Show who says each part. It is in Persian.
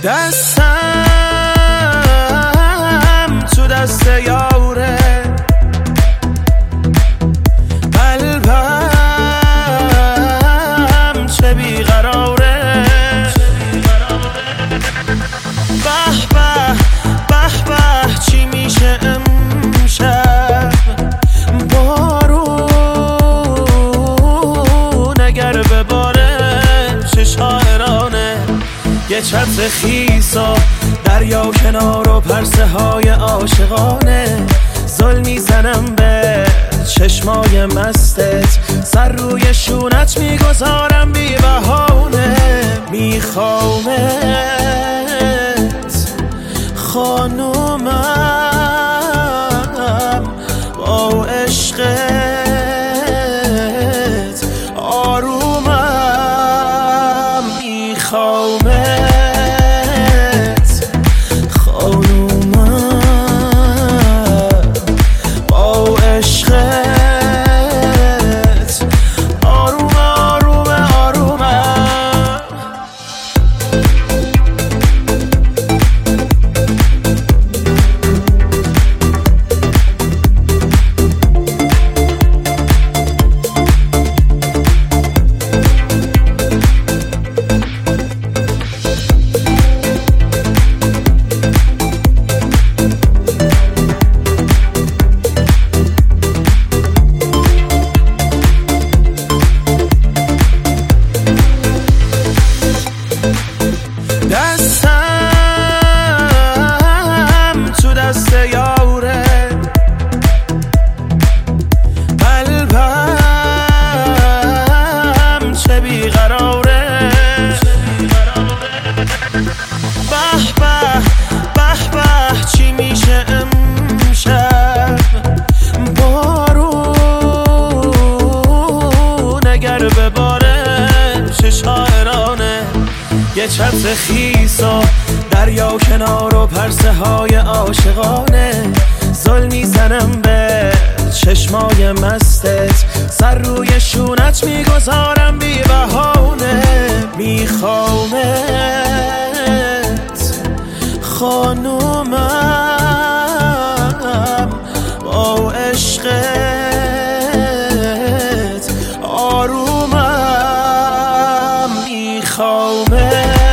Speaker 1: دستم تو دست یاره، قلبم چه بیقراره. به به به به چی میشه امشب، بارون اگر بباره چه شاعرانه. یه چتر خیس و دریا کنار و پرسه های عاشقانه. زل میزنم به چشمای مستت، سر روی شونت میگذارم بی بهانه. میخوامت خانومم، با عشقت آرومم. میخوامت خانومم، با عشقت آروم آروم آرومم. دستم تو دست یاره، قلبم چه بیقراره. به به به به چی میشه امشب، بارون اگر بباره چه شاعرانه. یه چتر خیس و دریا کنار و پرسه های عاشقانه. زل میزنم به چشمای مستت، سر روی شونت میگذارم بی بهانه. میخوامت خانومم، با عشقت آرومم. میخوامت